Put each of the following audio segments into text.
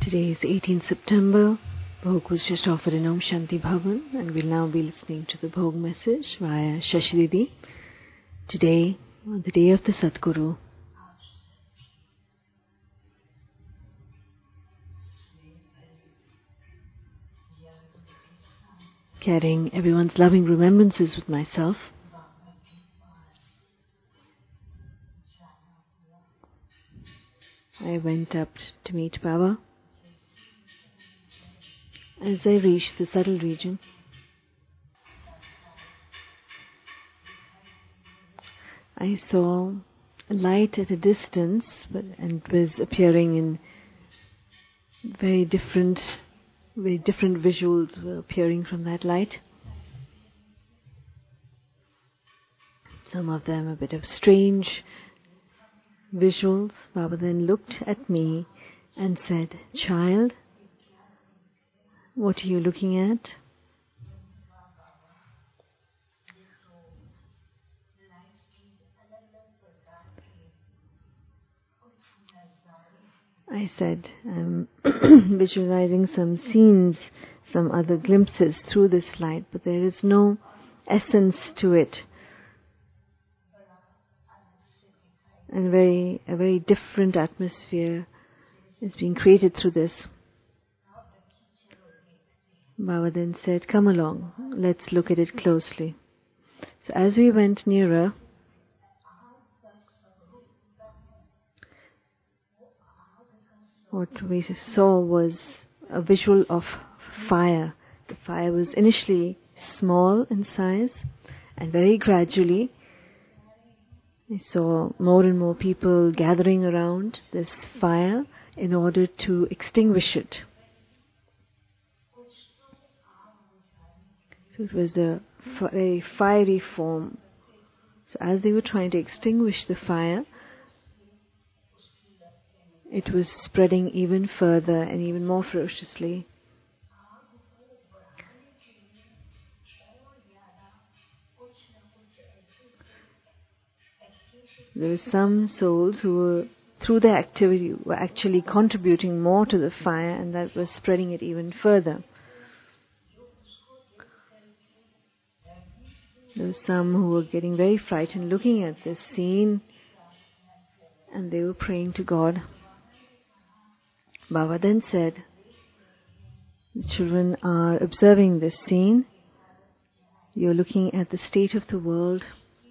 Today is 18th September. Bhog was just offered in Om Shanti Bhavan, and we'll now be listening to the Bhog message via Shashi Didi. Today, on the day of the Sadguru, carrying everyone's loving remembrances with myself. I went up to meet Baba. As I reached the subtle region, I saw a light at a distance, and it was appearing in very different visuals were appearing from that light. Some of them a bit of strange visuals. Baba then looked at me and said, "Child, what are you looking at?" I said, "I'm visualizing some scenes, some other glimpses through this light, but there is no essence to it. And a very different atmosphere is being created through this." Baba then said, "Come along, let's look at it closely." So as we went nearer, what we saw was a visual of fire. The fire was initially small in size, and very gradually I saw more and more people gathering around this fire in order to extinguish it. So it was a very fiery form. So as they were trying to extinguish the fire, it was spreading even further and even more ferociously. There were some souls who were, through their activity, were actually contributing more to the fire, and that was spreading it even further. There were some who were getting very frightened looking at this scene, and they were praying to God. Baba then said, "The children are observing this scene. You're looking at the state of the world.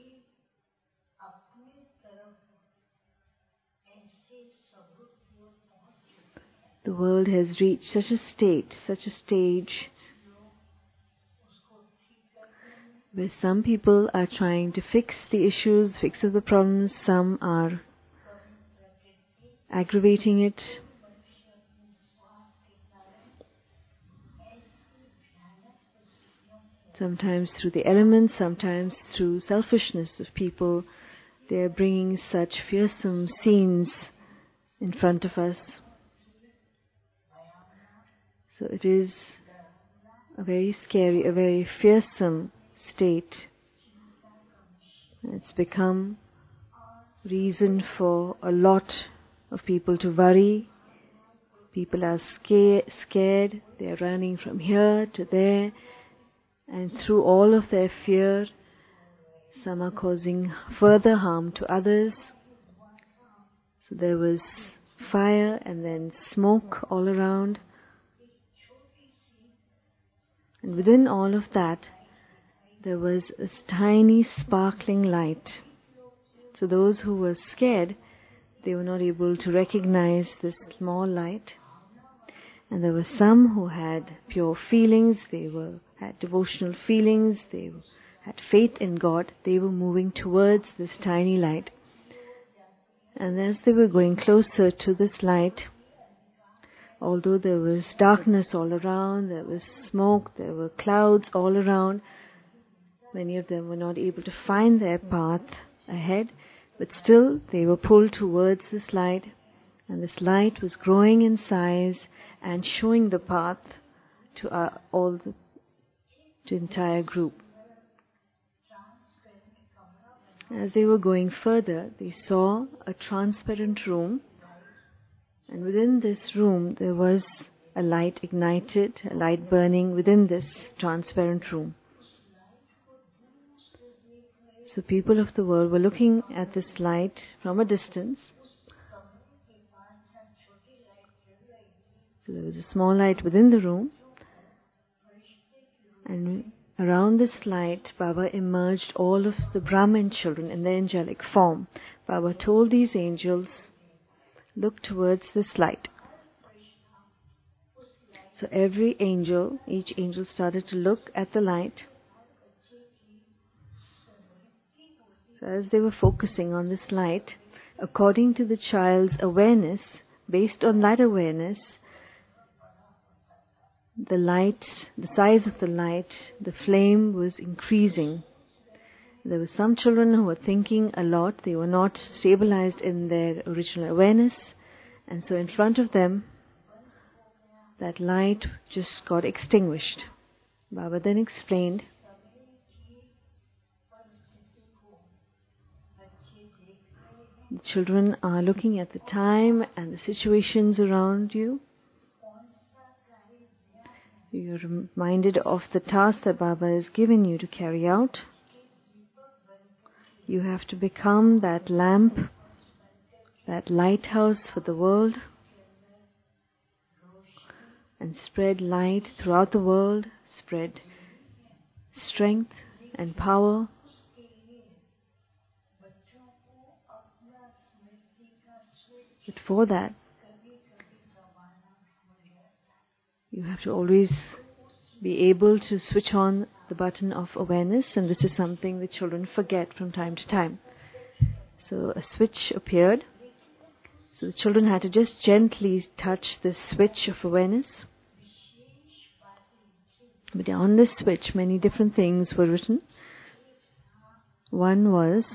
The world has reached such a stage, where some people are trying to fix the issues, fix the problems. Some are aggravating it. Sometimes through the elements, sometimes through selfishness of people. They are bringing such fearsome scenes in front of us. So it is a very scary, a very fearsome state. It's become reason for a lot of people to worry. People are scared. They are running from here to there. And through all of their fear, some are causing further harm to others. So there was fire and then smoke all around. And within all of that, there was a tiny sparkling light. So those who were scared, they were not able to recognize this small light. And there were some who had pure feelings, had devotional feelings, they had faith in God. They were moving towards this tiny light. And as they were going closer to this light, although there was darkness all around, there was smoke, there were clouds all around, many of them were not able to find their path ahead, but still they were pulled towards this light, and this light was growing in size and showing the path to the entire group. As they were going further, they saw a transparent room, And within this room there was a light ignited, a light burning within this transparent room. So people of the world were looking at this light from a distance. So there was a small light within the room, and around this light Baba emerged all of the Brahmin children in their angelic form. Baba told these angels, look towards this light. So every angel, each angel started to look at the light. So as they were focusing on this light, according to the child's awareness, based on that awareness, the light, the size of the light, the flame was increasing. There were some children who were thinking a lot. They were not stabilized in their original awareness. And so in front of them, that light just got extinguished. Baba then explained, the children are looking at the time and the situations around you. You're reminded of the task that Baba has given you to carry out. You have to become that lamp, that lighthouse for the world, and spread light throughout the world, spread strength and power. But for that, you have to always be able to switch on the button of awareness, and this is something the children forget from time to time. So a switch appeared. So the children had to just gently touch the switch of awareness. But on this switch, many different things were written. One was,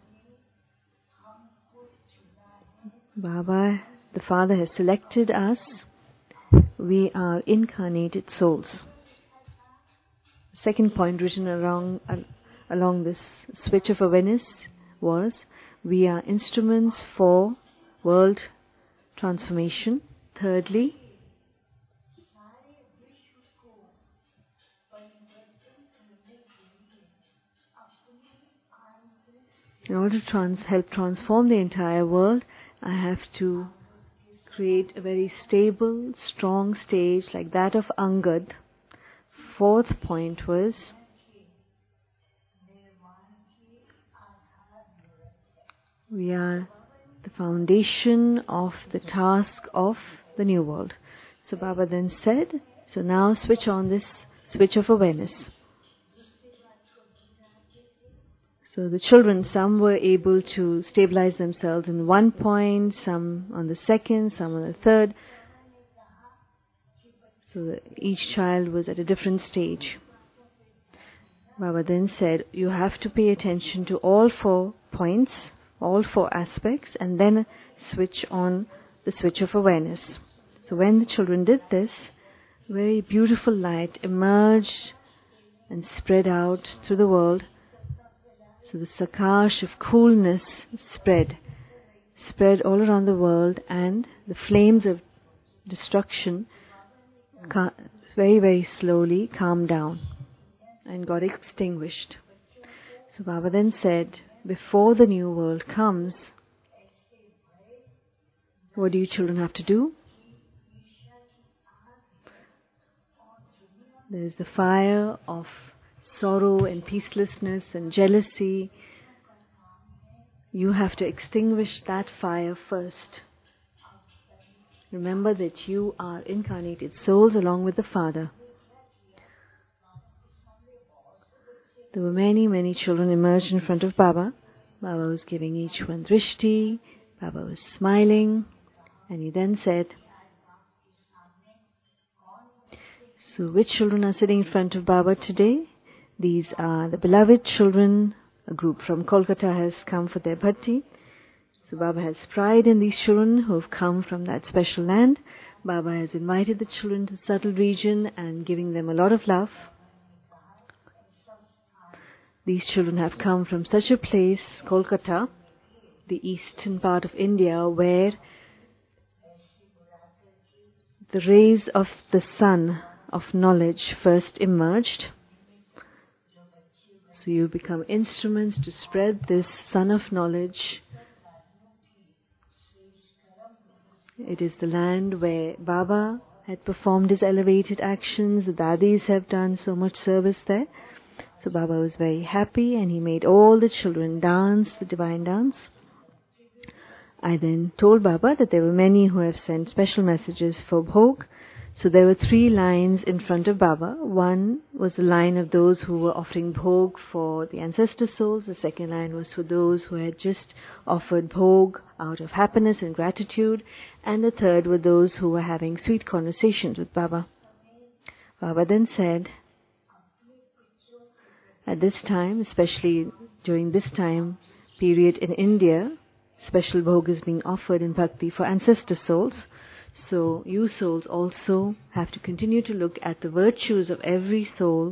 Baba, the Father has selected us. We are incarnated souls. The second point written along this switch of awareness was, we are instruments for world transformation. Thirdly, in order to help transform the entire world, I have to create a very stable, strong stage like that of Angad. Fourth point was, we are the foundation of the task of the new world. So Baba then said, so now switch on this switch of awareness. So the children, some were able to stabilize themselves in one point, some on the second, some on the third. So each child was at a different stage. Baba then said, you have to pay attention to all 4 points, all 4 aspects, and then switch on the switch of awareness. So when the children did this, very beautiful light emerged and spread out through the world. So the Sakash of coolness spread all around the world, and the flames of destruction very, very slowly calmed down and got extinguished. So Baba then said, before the new world comes, what do you children have to do? There is the fire of sorrow and peacelessness and jealousy. You have to extinguish that fire first. Remember that you are incarnated souls along with the Father. There were many, many children emerged in front of Baba. Baba was giving each one drishti. Baba was smiling. And he then said, so which children are sitting in front of Baba today? These are the beloved children. A group from Kolkata has come for their bhakti. So Baba has pride in these children who have come from that special land. Baba has invited the children to the subtle region and giving them a lot of love. These children have come from such a place, Kolkata, the eastern part of India, where the rays of the sun of knowledge first emerged. So you become instruments to spread this sun of knowledge. It is the land where Baba had performed his elevated actions. The Dadis have done so much service there. So Baba was very happy and he made all the children dance, the divine dance. I then told Baba that there were many who have sent special messages for Bhog. So there were 3 lines in front of Baba. One was the line of those who were offering Bhog for the ancestor souls. The second line was for those who had just offered Bhog out of happiness and gratitude. And the third were those who were having sweet conversations with Baba. Baba then said, at this time, especially during this time period in India, special Bhog is being offered in Bhakti for ancestor souls. So you souls also have to continue to look at the virtues of every soul.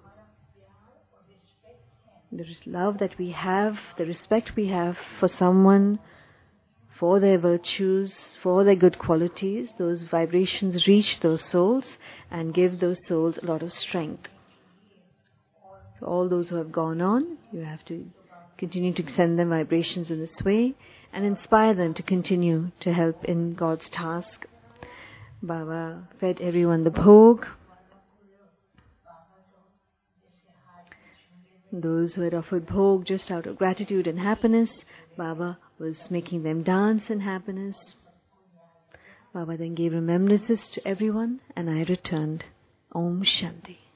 The love that we have, the respect we have for someone, for their virtues, for their good qualities, those vibrations reach those souls and give those souls a lot of strength. So all those who have gone on, you have to continue to send them vibrations in this way and inspire them to continue to help in God's task. Baba fed everyone the Bhog. Those who had offered Bhog just out of gratitude and happiness, Baba was making them dance in happiness. Baba then gave remembrances to everyone and I returned. Om Shanti.